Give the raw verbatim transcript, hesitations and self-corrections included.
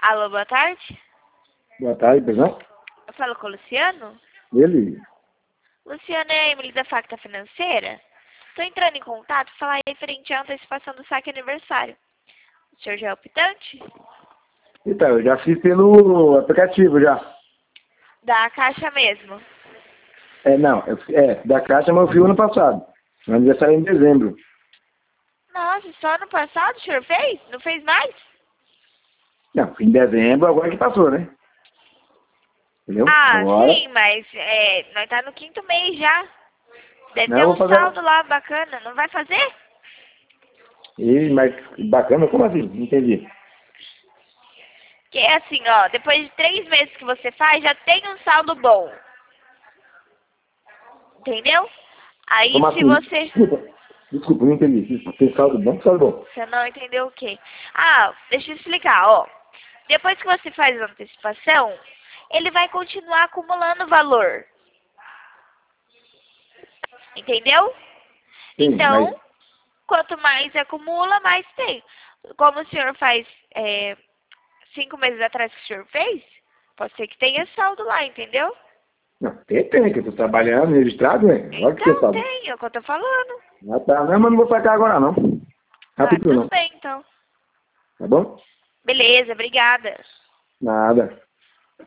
Alô, boa tarde. Boa tarde, pessoal. Eu falo com o Luciano. Ele? Luciano é a Emily da Facta Financeira. Estou entrando em contato para falar referente à antecipação do saque aniversário. O senhor já é optante? Então, eu já fiz pelo aplicativo já. Da Caixa mesmo. É, não, eu- é, da Caixa, mas eu fiz ano passado. Meu aniversário é em dezembro. Nossa, só no passado o senhor fez? Não fez mais? Não, em dezembro, agora que passou, né? Entendeu? Ah, Agora, sim, mas é, nós tá no quinto mês já. Deve não, ter eu um vou fazer... saldo lá bacana. Não vai fazer? Ih, mas bacana, como assim? Não entendi. Que é assim, ó, depois de três meses que você faz, já tem um saldo bom. Entendeu? Aí Como se assim? você... Desculpa, desculpa, não entendi. Tem saldo bom, saldo bom. Você não entendeu o quê? Ah, deixa eu explicar, ó. Depois que você faz a antecipação, ele vai continuar acumulando valor. Entendeu? Sim, mas... Então, quanto mais acumula, mais tem. Como o senhor faz é, cinco meses atrás que o senhor fez, pode ser que tenha saldo lá, entendeu? Não, tem, tem, que eu tô trabalhando, registrado, né? Agora que tem Então, saldo. tem, é o que eu tô falando. Ah, tá. Não, mas não vou sacar agora, não. Ah, Rápido, tudo não. bem, então. Tá bom? Beleza, obrigada. Nada.